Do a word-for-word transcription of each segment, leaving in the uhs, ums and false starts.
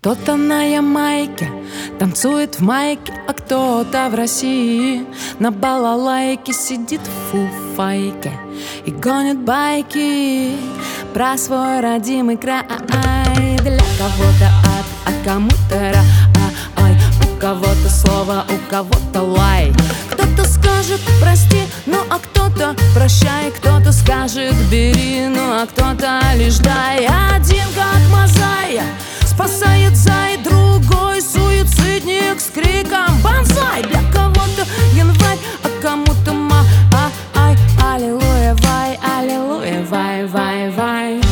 Кто-то на Ямайке танцует в майке, а кто-то в России на балалайке сидит в фуфайке и гонит байки про свой родимый край. Для кого-то ад, а кому-то рай. У кого-то слово, у кого-то лай. Кто-то скажет прости, ну а кто-то прощай. Кто-то скажет бери, ну а кто-то лишь дай. Один как мозаик спасает зай, другой суицидник с криком бонзай. Для кого-то январь, а кому-то ма а ай аллилуйя, вай, аллилуйя, вай, вай, вай.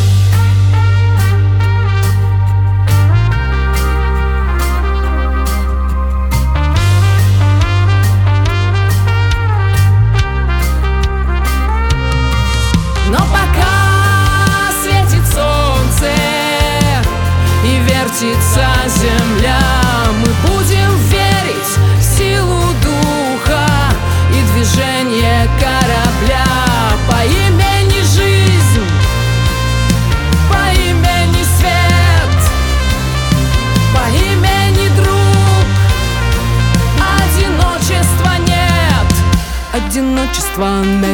Но пока светит солнце и вертится земля, мы будем верить в силу духа и движение корабля по имени жизнь, по имени свет, по имени друг. Одиночества нет, одиночества нет.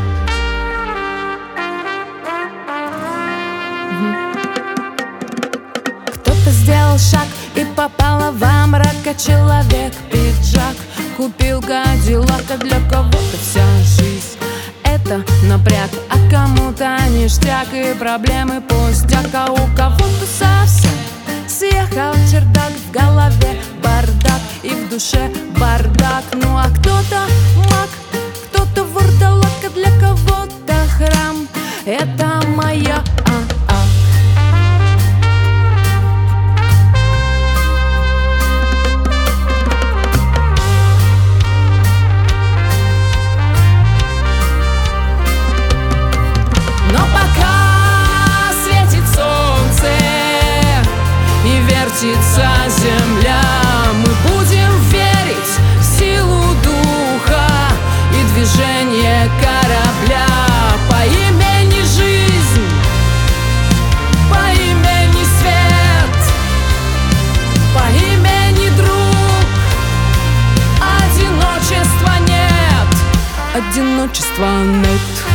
Кто-то сделал шаг и попало во мрак, а человек пиджак купил кадиллак. А для кого-то вся жизнь это напряг, а кому-то ништяк и проблемы пустяк. А у кого-то совсем съехал чердак, в голове бардак и в душе бардак. Ну а кто-то маг, кто-то вурдалак, а для кого-то храм это моя а-а. Вертится земля, мы будем верить в силу духа и движение корабля по имени жизнь, по имени свет, по имени друг. Одиночества нет, одиночества нет.